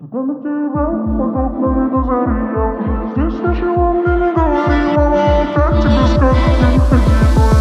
Цветами тебя, подобными до зари. Я уже здесь, ничего мне не говори. Мама опять тебе скажет, не выходи.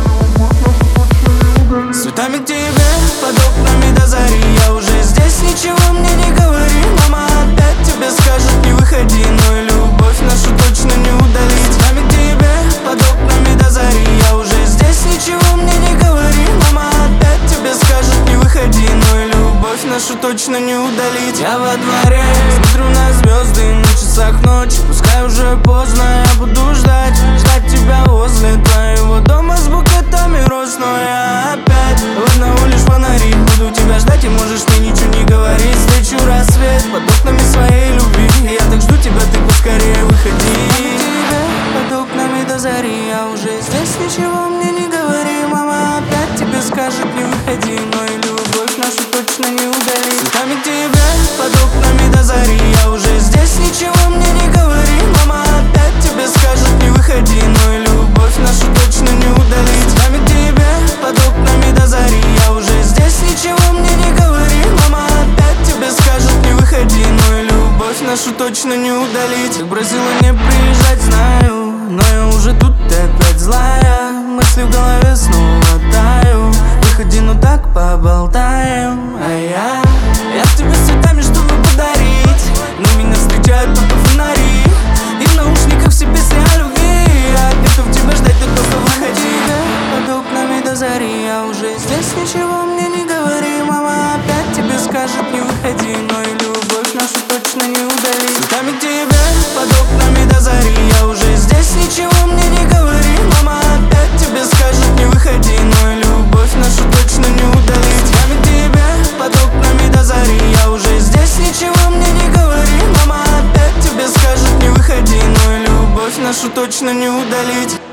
С цветами к тебе, под окнами до зари. Я уже здесь, ничего мне не говори. Мама опять тебе скажет, не выходи. Но и любовь нашу точно не удалить. С цветами к тебе, под окнами до зари. Я уже здесь, ничего мне не говори. Мама опять тебе скажет, не выходи. Но и любовь нашу точно не удалить. Я во дворе, смотрю на звезды, на часах ночи. Пускай уже поздно, я буду ждать тебя возле твоего дома с букетами роз. Но я опять выдохну лишь фонари. Буду тебя ждать, и можешь мне ничего не говорить. Встречу рассвет под окнами своей любви. Я так жду тебя, ты поскорее выходи. Под окнами до зари. Я уже здесь, ничего мне не говори. Мама опять тебе скажет, не выходи. Но и любовь нашу точно не удалить. Цветами к тебе, под окнами до зари. Я уже здесь, ничего мне не говори. Мама опять тебе скажет, не выходи. Но и любовь нашу точно не удалить. Цветами к тебе, под окнами до зари. Я уже здесь, ничего мне не говори. Мама опять тебе скажет, не выходи. Но и любовь нашу точно не удалить. Как просила не приезжать, знаю, но я уже тут, ты опять злая. Мысли в голове снова таю. Выходи, ну так поболтаем. А я к тебе с цветами, чтобы подарить. Но меня встречают только фонари. И в наушниках все песни о любви. Я готов тебя ждать, ты просто выходи. Под окнами до зари. Я уже здесь, ничего мне не говори. Мама опять тебе скажет, не выходи. Но и любовь нашу точно не удалить. Цветами к тебе, под окнами до зари. Я уже здесь, ничего мне не говори. Мама опять тебе скажет, не выходи. Но и любовь нашу точно не удалить. Цветами к тебе, под окнами до зари. Я уже здесь, ничего мне не говори. Мама опять тебе скажет, не выходи. Но и любовь нашу точно не удалить.